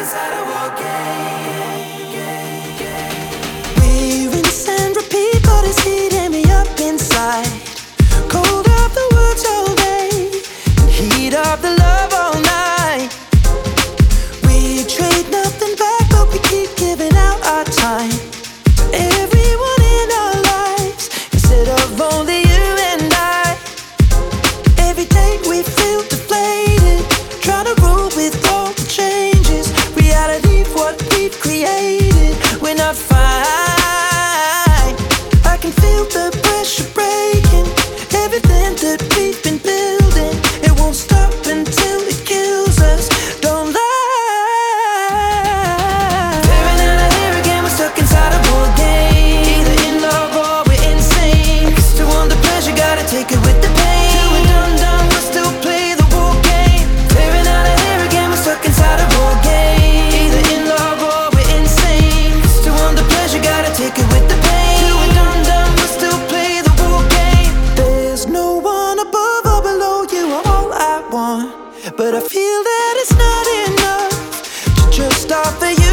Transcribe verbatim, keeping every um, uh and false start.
inside a war game. We rinse and repeat, but it's heating me up inside. Cold of the woods all day, and heat of the love all night. We trade nothing back, but we keep giving out our time to everyone in our lives, instead of only you and I. Every day we feel deflated, trying to roll with all the changes. Reality, what we've created, we're not fine. I can feel the pressure breaking, everything that we've been building. It won't stop until it kills us. Don't lie. Tearing out of here again, we're stuck inside a war game. Either in love or we're insane. I guess to want the pleasure, gotta take it with the pain. Till we're done, done, we'll still play the war game. Tearing out of here again, we're stuck inside a war game. Either in love or we're insane. I guess to want the pleasure, gotta take it with the pain. Till we're done, done, we'll still play the war game. There's no one above or below you, I'm all I want. But I feel that it's not enough to just offer you